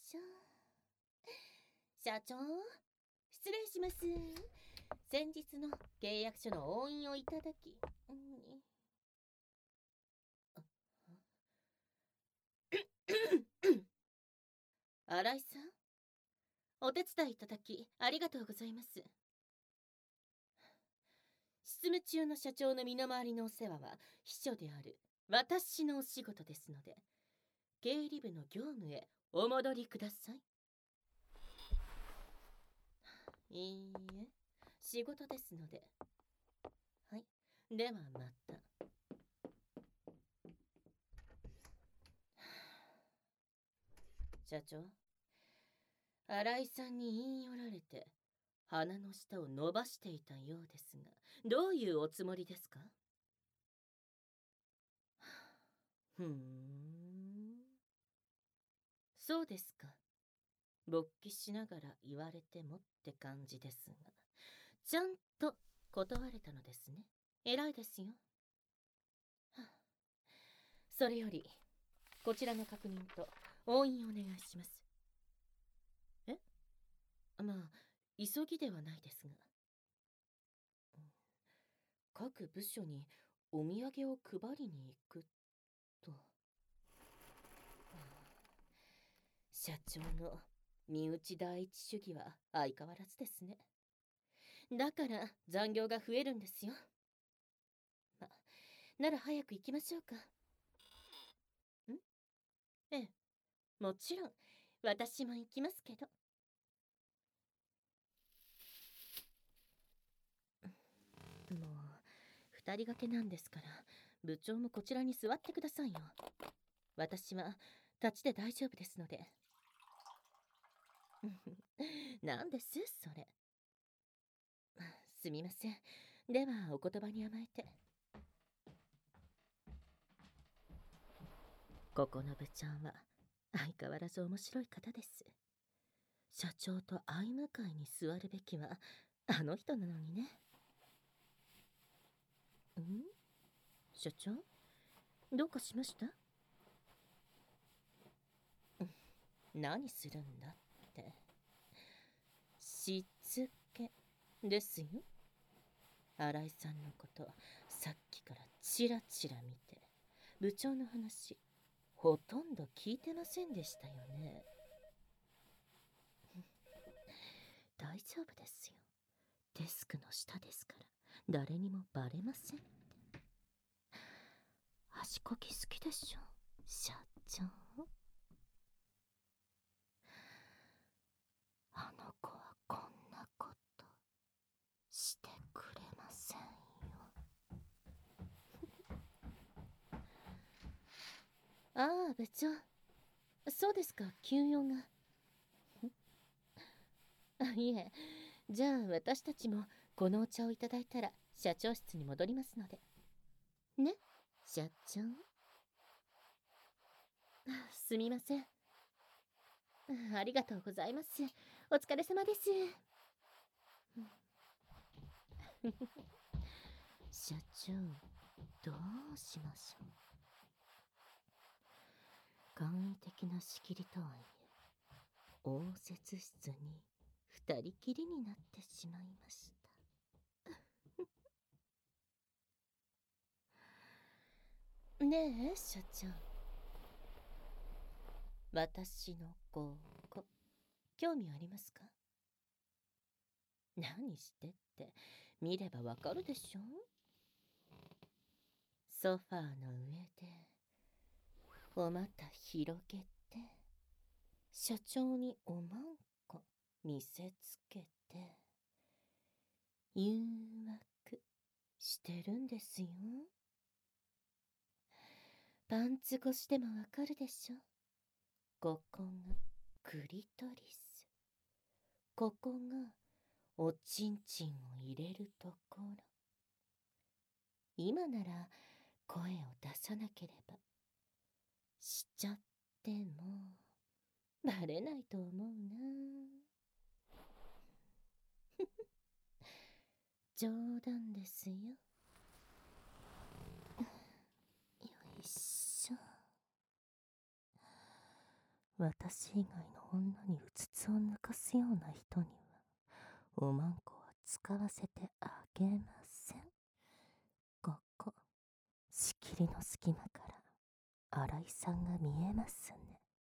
しょ。社長、失礼します。先日の契約書の押印をいただき、新井さん、お手伝いいただきありがとうございます。執務中の社長の身の回りのお世話は秘書である私のお仕事ですので、経理部の業務へお戻りください。いいえ、仕事ですので。はい、ではまた。社長、新井さんに言い寄られて鼻の下を伸ばしていたようですが、どういうおつもりですか？ふーん、そうですか。勃起しながら言われてもって感じですが、ちゃんと断れたのですね。偉いですよ。それよりこちらの確認と押印お願いします。え？まあ急ぎではないですが、各部署にお土産を配りに行くと。社長の身内第一主義は相変わらずですね。だから残業が増えるんですよ。なら早く行きましょうか。ええ、もちろん私も行きますけど。もう二人掛けなんですから、部長もこちらに座ってくださいよ。私は立ちで大丈夫ですので。なんですそれ。すみません。ではお言葉に甘えて。ここの部長は相変わらず面白い方です。社長と相向かいに座るべきはあの人なのにね。社長、どうかしました？何するんだって。しつけですよ。新井さんのことさっきからチラチラ見て、部長の話ほとんど聞いてませんでしたよね。大丈夫ですよ。デスクの下ですから誰にもバレませんって。足こき好きでしょ、社長。あの子はこんなことしてくれませんよ。ああ、部長。そうですか、休養が。いえ、じゃあ私たちもこのお茶をいただいたら社長室に戻りますので。ね、社長。すみません。ありがとうございます。お疲れ様です。社長、どうしましょう。簡易的な仕切りとはいえ、応接室に二人きりになってしまいました。ねえ、社長。私のここ、興味ありますか？何してって見ればわかるでしょ。ソファーの上でお股広げて社長におまんこ見せつけて誘惑してるんですよ。パンツ越しでもわかるでしょ。ここがクリトリス、ここがおちんちんを入れるところ。今なら声を出さなければしちゃってもバレないと思うな。冗談ですよ。よいしょ。私以外の女にうつつを抜かすような人にはおまんこは使わせてあげません。ここ仕切りの隙間から新井さんが見えますね。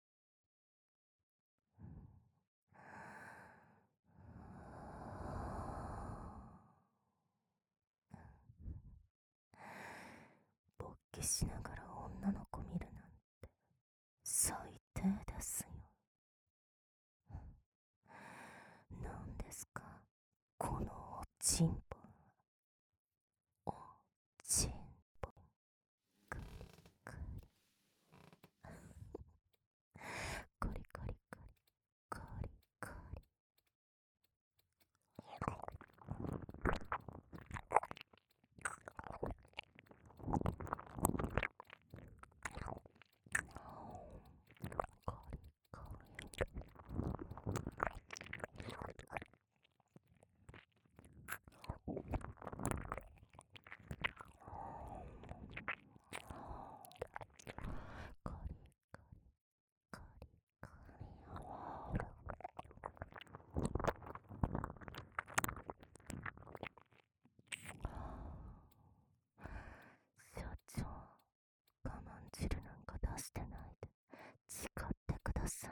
勃起しながら女の子見るなんて最低ですよ。なんですかこのおちんぽ。おちんぽカリカリカリカリカリカリカリ。社長、我慢汁なんか出してないで誓ってください。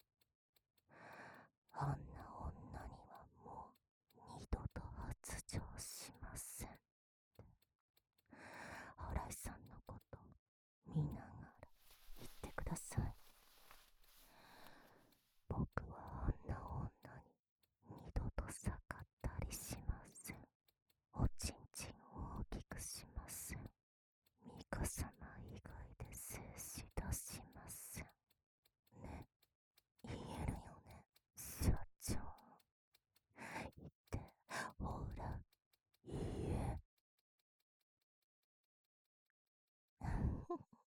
あんな女にはもう二度と発情しません。新井さんのこと見ながら言ってください。僕はあんな女に二度と逆ったりしません。おちんちんを大きくしません。ミカ様以外で精子出しません。ね、言えるよね、社長。言って、ほら、言え。